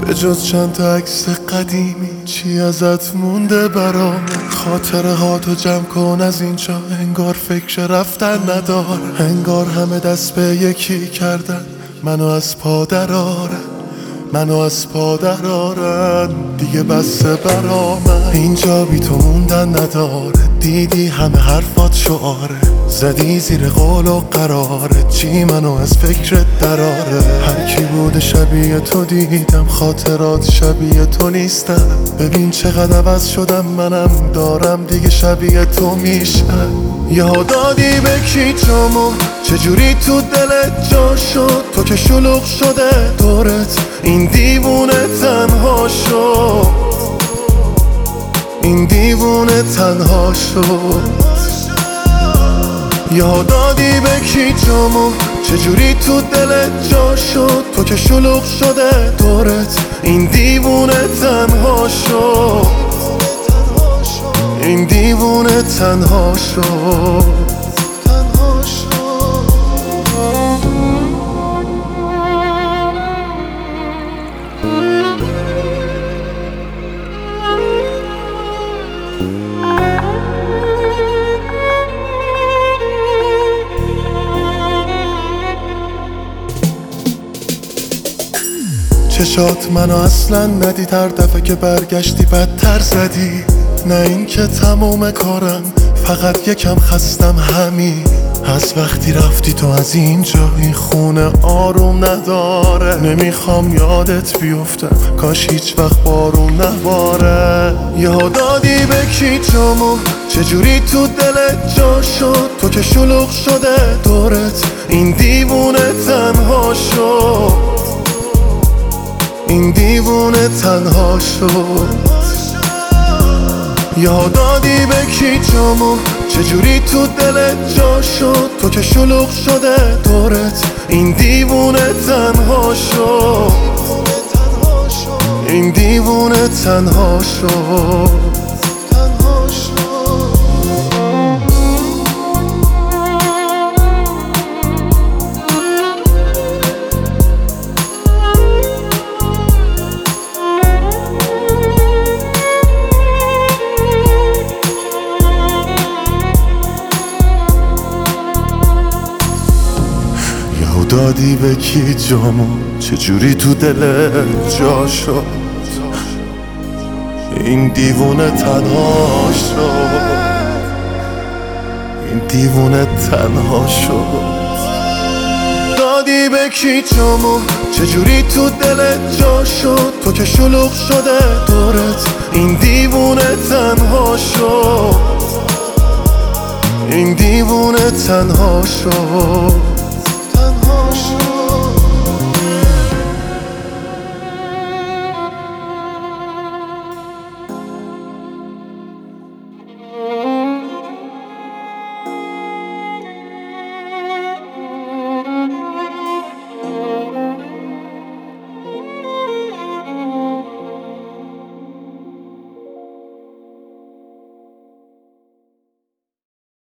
به جز چند تا عکس قدیمی چی ازت مونده برام؟ خاطره ها تو جمع کن از اینجا، انگار فکر رفتن نداره، انگار همه دست به یکی کردن منو از پا درارن، منو از پا درارن. دیگه بسه برا من اینجا بی تو موندن نداره، دیدی همه حرفات شعاره، زدی زیر قول و قراره، چی منو از فکرت دراره؟ هر کی بوده شبیه تو دیدم، خاطرات شبیه تو نیستم، ببین چقدر عوض شدم، منم دارم دیگه شبیه تو میشم. یاد دادی به کی جامو، چجوری تو دلت جا شد، تو که شلوغ شده دورت، این دیوونه تنها شد، این دیوونه تنها شد. یاد دادی به کی جامو، چجوری تو دلت جا شد، تو که شلوغ شده دورت، این دیوونه تنها شد، این دیوونه تنها شد. چشات منو اصلا ندید، هر دفعه که برگشتی بدتر زدی، نه این که تموم کارم، فقط یکم خستم همین. از وقتی رفتی تو از اینجا، این خونه آروم نداره، نمیخوام یادت بیفتم، کاش هیچ وقت بارون نباره. یاد دادی به کی جامو، چجوری تو دلت جا شد، تو که شلوغ شده دورت، این دیوونه تنها شد، این دیوونه تنها شد. یاد دادی به کی جامو، چجوری تو دلت جا شد، تو که شلوغ شده دورت، این دیوونه تنها شد، این دیوونه تنها شد. دادی به کی جامو، چجوری تو دلت جا شد، این دیوونه تنها شد، این دیوونه تنها شد. دادی به کی جامو، چجوری تو دلت جا شد، تو که شلوغ شده دورت، این دیوونه تنها شد، این دیوونه تنها شد.